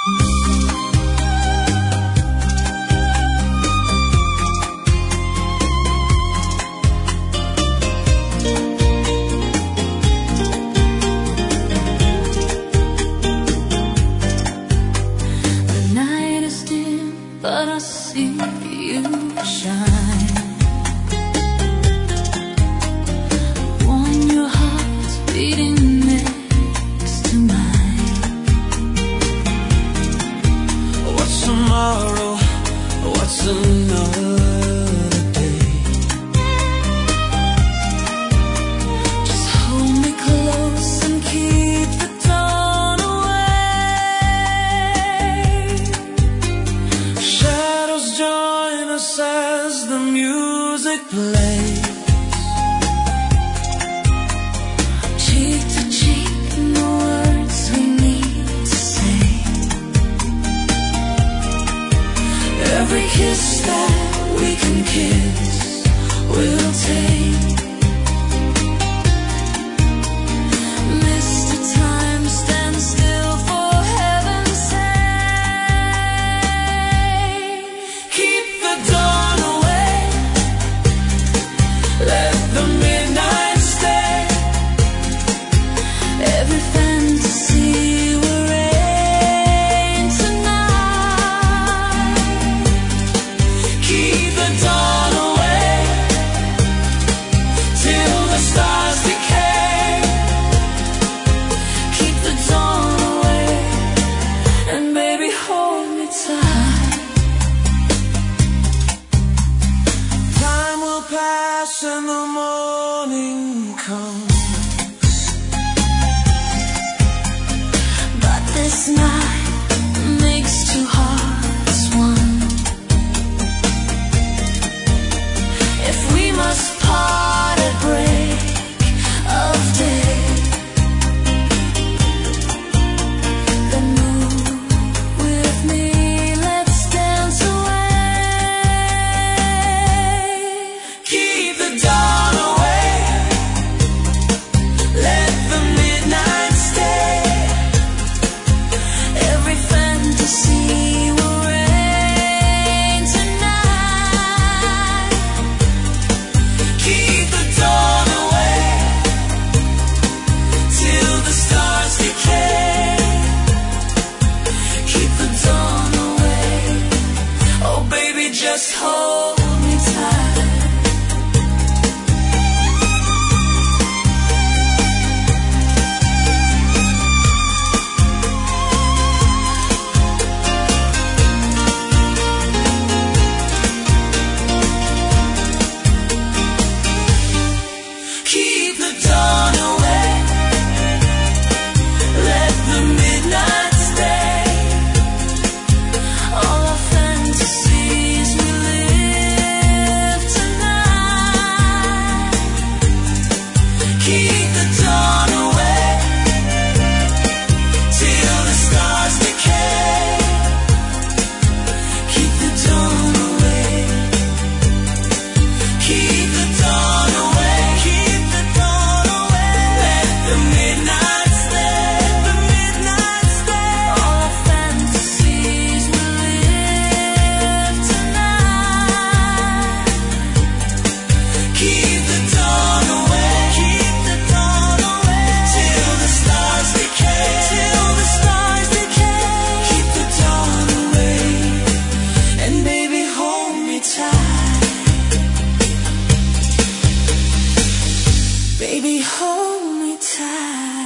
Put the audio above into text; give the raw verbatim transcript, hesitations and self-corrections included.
But I see you shine. Want your heart beating next to mine. What's tomorrow? What's another day? Just hold me close and keep the dawn away. Shadows join us as the music plays. Cheek to cheek, the words we need to say. Every kiss that we can kiss, we'll take. Mister Time, stand still for heaven's sake. Keep the dawn away. Let the midnight stay. Every fantasy will reign tonight. Keep the dawn away till the stars decay. Keep the dawn away, and baby hold me tight. Time will pass and the morning comes. But this night makes two hearts one. If we must part at break of day, then move with me, let's dance away. Keep the dawn away. Let the midnight stay. Every fantasy will reign tonight. Keep the dawn away till the stars decay. Keep the dawn away. Oh baby, just hold Hold me tight. Keep the dawn away. Let the midnight stay. All our fantasies we live tonight. Keep the dawn away till the stars decay. Keep the dawn away. Keep the dawn away. Keep the dawn away. Let the midnight stay. The midnight stay. All our fantasies we live tonight. Keep the dawn away. Keep the dawn away till the stars decay. Till the stars decay. Keep the dawn away, and baby hold me tight. Baby hold me tight.